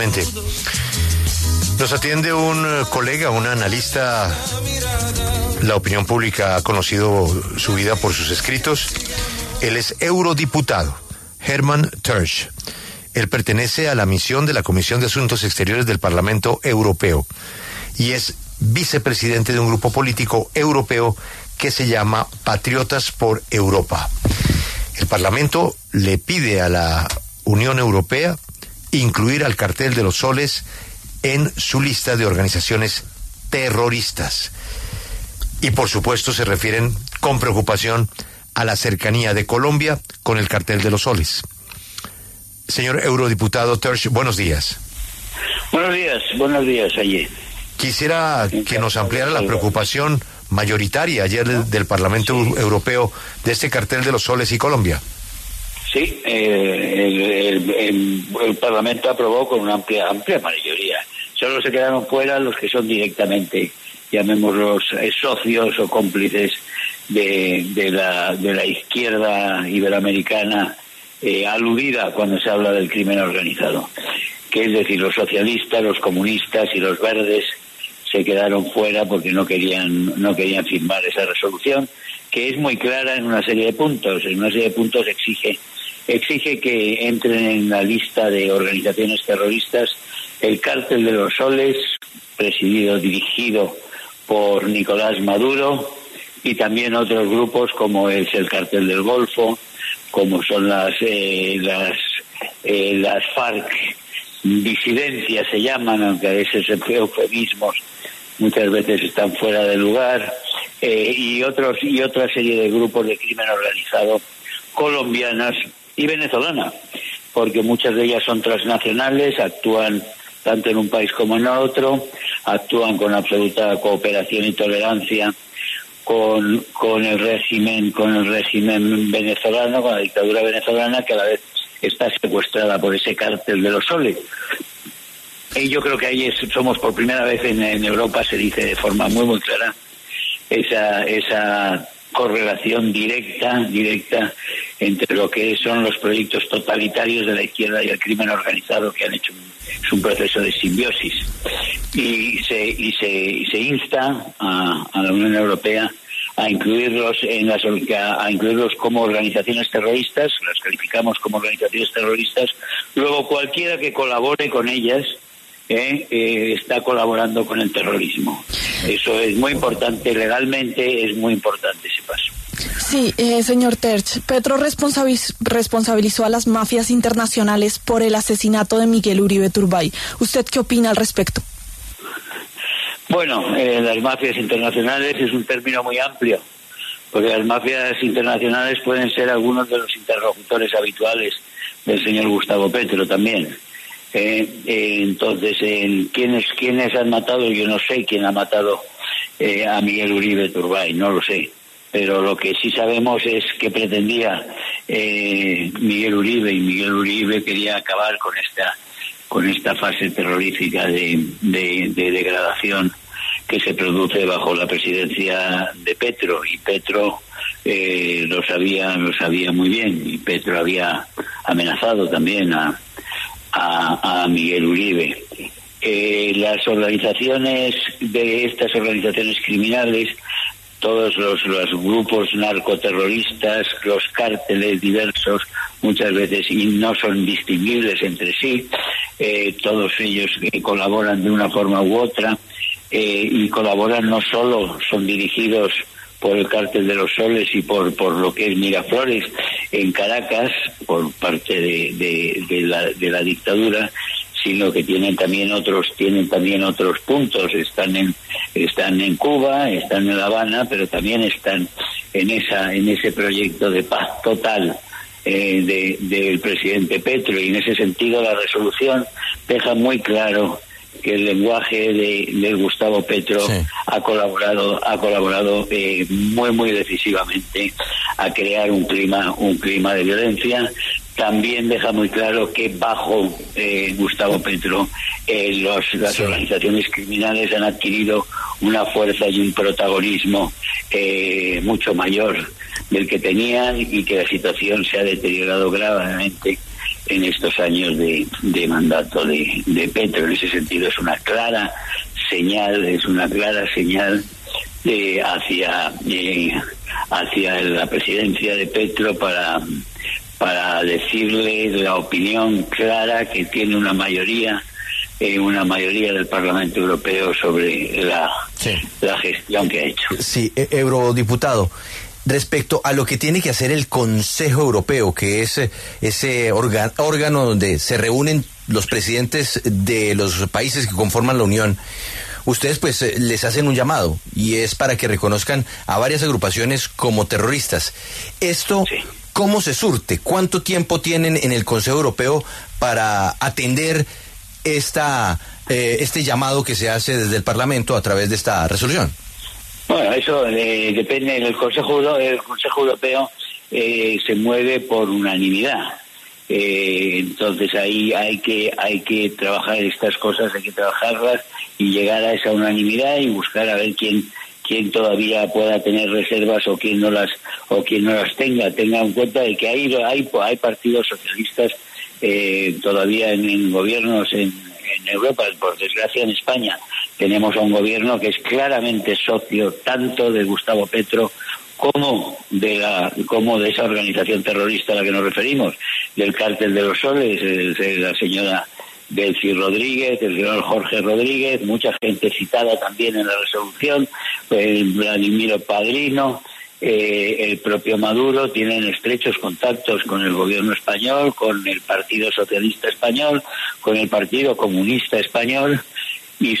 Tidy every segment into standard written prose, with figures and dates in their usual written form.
Nos atiende un colega, un analista. La opinión pública ha conocido su vida por sus escritos. Él es eurodiputado, Hermann Tertsch. Él pertenece a la misión de la Comisión de Asuntos Exteriores del Parlamento Europeo y es vicepresidente de un grupo político europeo que se llama Patriotas por Europa. El Parlamento le pide a la Unión Europea incluir al Cartel de los Soles en su lista de organizaciones terroristas. Y por supuesto se refieren con preocupación a la cercanía de Colombia con el Cartel de los Soles. Señor eurodiputado Tertsch, buenos días. Buenos días, allí. Quisiera que nos ampliara la preocupación mayoritaria ayer del Parlamento Europeo de este Cartel de los Soles y Colombia. Sí, el Parlamento aprobó con una amplia mayoría. Solo se quedaron fuera los que son directamente, llamémoslos socios o cómplices de la izquierda iberoamericana aludida cuando se habla del crimen organizado, que es decir, los socialistas, los comunistas y los verdes se quedaron fuera porque no querían firmar esa resolución, que es muy clara en una serie de puntos. En una serie de puntos exige que entren en la lista de organizaciones terroristas el Cártel de los Soles, dirigido por Nicolás Maduro, y también otros grupos como es el Cártel del Golfo, como son las FARC disidencias se llaman, aunque a veces eufemismos muchas veces están fuera de lugar, y otra serie de grupos de crimen organizado colombianas y venezolana, porque muchas de ellas son transnacionales, actúan tanto en un país como en otro, actúan con absoluta cooperación y tolerancia con el régimen venezolano, con la dictadura venezolana, que a la vez está secuestrada por ese Cártel de los Soles. Y yo creo que ahí somos por primera vez en Europa, se dice de forma muy muy clara esa correlación directa entre lo que son los proyectos totalitarios de la izquierda y el crimen organizado, que han hecho un proceso de simbiosis. Y se insta a la Unión Europea a incluirlos como organizaciones terroristas, las calificamos como organizaciones terroristas. Luego cualquiera que colabore con ellas está colaborando con el terrorismo. Eso es muy importante, legalmente es muy importante ese paso. Sí, señor Tertsch, Petro responsabilizó a las mafias internacionales por el asesinato de Miguel Uribe Turbay. ¿Usted qué opina al respecto? Bueno, las mafias internacionales es un término muy amplio, porque las mafias internacionales pueden ser algunos de los interlocutores habituales del señor Gustavo Petro también. Entonces, ¿quiénes han matado? Yo no sé quién ha matado a Miguel Uribe Turbay, no lo sé. Pero lo que sí sabemos es que pretendía Miguel Uribe, y Miguel Uribe quería acabar con esta fase terrorífica de degradación que se produce bajo la presidencia de Petro, y Petro lo sabía muy bien, y Petro había amenazado también a Miguel Uribe. Las organizaciones de estas organizaciones criminales, todos los grupos narcoterroristas, los cárteles diversos, muchas veces y no son distinguibles entre sí, todos ellos colaboran de una forma u otra, y colaboran, no solo son dirigidos por el Cártel de los Soles y por lo que es Miraflores en Caracas, por parte de la dictadura, sino que tienen también otros puntos. Están en Cuba, están en La Habana, pero también están en ese proyecto de paz total del presidente Petro, y en ese sentido la resolución deja muy claro que el lenguaje de Gustavo Petro sí ha colaborado muy muy decisivamente a crear un clima de violencia. También deja muy claro que bajo Gustavo Petro las organizaciones criminales han adquirido una fuerza y un protagonismo mucho mayor del que tenían, y que la situación se ha deteriorado gravemente en estos años de mandato de Petro. En ese sentido es una clara señal hacia la presidencia de Petro para decirle la opinión clara que tiene una mayoría del Parlamento Europeo sobre la gestión que ha hecho. Sí, eurodiputado. Respecto a lo que tiene que hacer el Consejo Europeo, que es ese órgano donde se reúnen los presidentes de los países que conforman la Unión, ustedes pues les hacen un llamado y es para que reconozcan a varias agrupaciones como terroristas. Esto, sí. ¿Cómo se surte? ¿Cuánto tiempo tienen en el Consejo Europeo para atender este llamado que se hace desde el Parlamento a través de esta resolución? Bueno, eso depende. El Consejo Europeo se mueve por unanimidad. Entonces ahí hay que trabajar estas cosas, hay que trabajarlas y llegar a esa unanimidad y buscar a ver quién todavía pueda tener reservas o quién no las tenga. Tenga en cuenta de que hay partidos socialistas todavía en gobiernos en Europa. Por desgracia, en España tenemos a un gobierno que es claramente socio tanto de Gustavo Petro como de esa organización terrorista a la que nos referimos, del Cártel de los Soles, la señora Delcy Rodríguez, el señor Jorge Rodríguez, mucha gente citada también en la resolución, Vladimiro Padrino, el propio Maduro. Tienen estrechos contactos con el gobierno español, con el Partido Socialista Español, con el Partido Comunista Español, y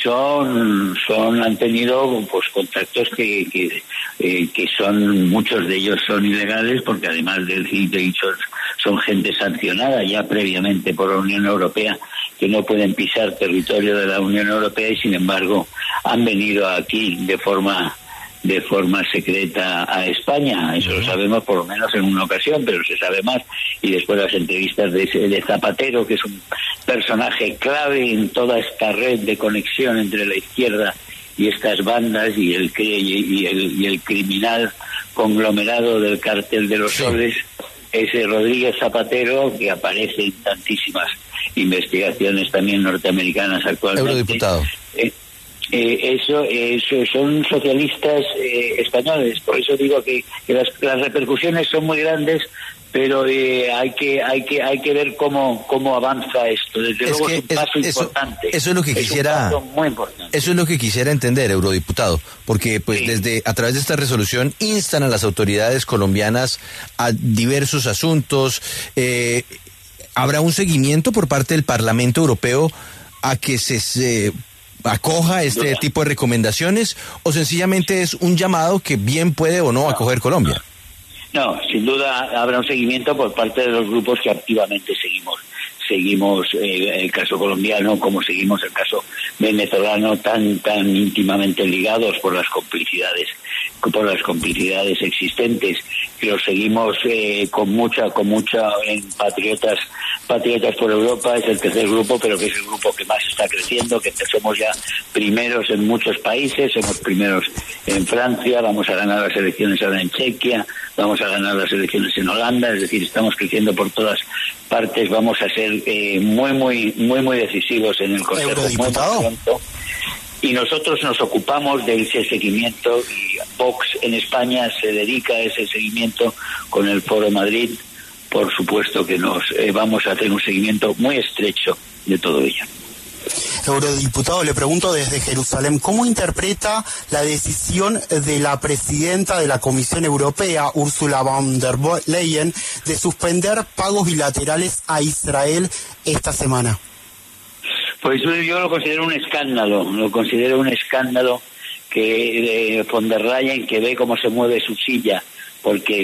han tenido pues contactos que son, muchos de ellos son ilegales, porque además de dicho son gente sancionada ya previamente por la Unión Europea, que no pueden pisar territorio de la Unión Europea, y sin embargo han venido aquí de forma secreta a España. Eso lo sabemos por lo menos en una ocasión, pero se sabe más. Y después las entrevistas de Zapatero, que es un personaje clave en toda esta red de conexión entre la izquierda y estas bandas y el criminal conglomerado del Cártel de los Soles, ese Rodríguez Zapatero, que aparece en tantísimas investigaciones también norteamericanas actualmente. Eurodiputado. Eso son socialistas españoles. Por eso digo que las repercusiones son muy grandes, pero hay que ver cómo avanza esto. Desde luego es un paso importante. Eso es lo que quisiera. Un paso muy importante. Eso es lo que quisiera entender, eurodiputado, porque pues a través de esta resolución instan a las autoridades colombianas a diversos asuntos. ¿Habrá un seguimiento por parte del Parlamento Europeo a que se acoja este tipo de recomendaciones, o sencillamente es un llamado que bien puede o no acoger Colombia? No, sin duda habrá un seguimiento por parte de los grupos que activamente seguimos el caso colombiano, como seguimos el caso venezolano, tan íntimamente ligados por las complicidades existentes, que los seguimos con mucha en Patriotas por Europa. Es el tercer grupo, pero que es el grupo que más está creciendo, que somos ya primeros en muchos países, somos primeros en Francia, vamos a ganar las elecciones ahora en Chequia, vamos a ganar las elecciones en Holanda, es decir, estamos creciendo por todas partes, vamos a ser muy decisivos en el Consejo muy pronto. Y nosotros nos ocupamos de ese seguimiento, y Vox en España se dedica a ese seguimiento con el Foro Madrid. Por supuesto que vamos a hacer un seguimiento muy estrecho de todo ello. Eurodiputado, le pregunto desde Jerusalén, ¿cómo interpreta la decisión de la presidenta de la Comisión Europea, Ursula von der Leyen, de suspender pagos bilaterales a Israel esta semana? Pues yo lo considero un escándalo que von der Leyen, que ve cómo se mueve su silla, porque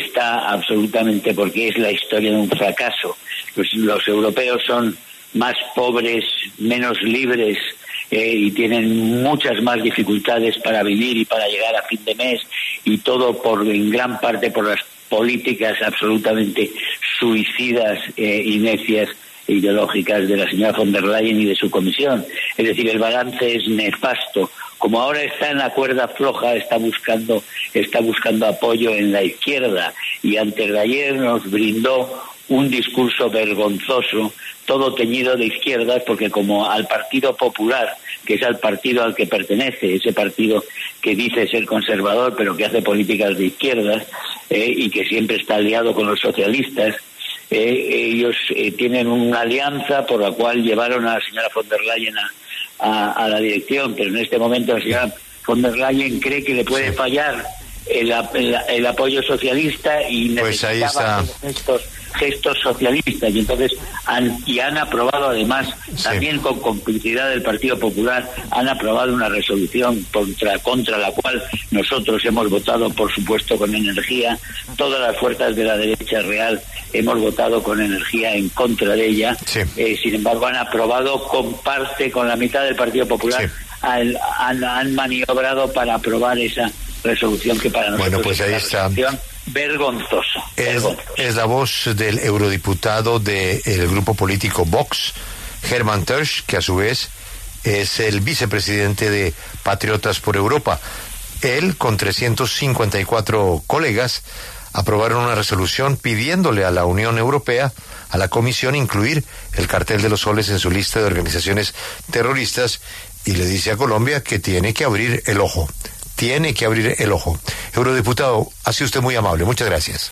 es la historia de un fracaso. Los europeos son más pobres, menos libres, y tienen muchas más dificultades para vivir y para llegar a fin de mes, y todo en gran parte por las políticas absolutamente suicidas y necias ideológicas de la señora von der Leyen y de su comisión. Es decir, el balance es nefasto. Como ahora está en la cuerda floja, está buscando apoyo en la izquierda, y antes de ayer nos brindó un discurso vergonzoso, todo teñido de izquierdas, porque como al Partido Popular, que es al partido al que pertenece, ese partido que dice ser conservador pero que hace políticas de izquierdas y que siempre está aliado con los socialistas, ellos tienen una alianza por la cual llevaron a la señora von der Leyen a la dirección, pero en este momento la señora von der Leyen cree que le puede fallar el apoyo socialista y pues necesitaba gestos socialistas, y entonces han aprobado además, también con complicidad del Partido Popular, han aprobado una resolución contra la cual nosotros hemos votado, por supuesto, con energía. Todas las fuerzas de la derecha real hemos votado con energía en contra de ella. Sin embargo, han aprobado con la mitad del Partido Popular, han maniobrado para aprobar esa resolución que para nosotros pues ahí es una resolución vergonzosa. Es la voz del eurodiputado del grupo político Vox, Hermann Tertsch, que a su vez es el vicepresidente de Patriotas por Europa. Él, con 354 colegas, aprobaron una resolución pidiéndole a la Unión Europea, a la Comisión, incluir el Cartel de los Soles en su lista de organizaciones terroristas, y le dice a Colombia que tiene que abrir el ojo. Eurodiputado, ha sido usted muy amable. Muchas gracias.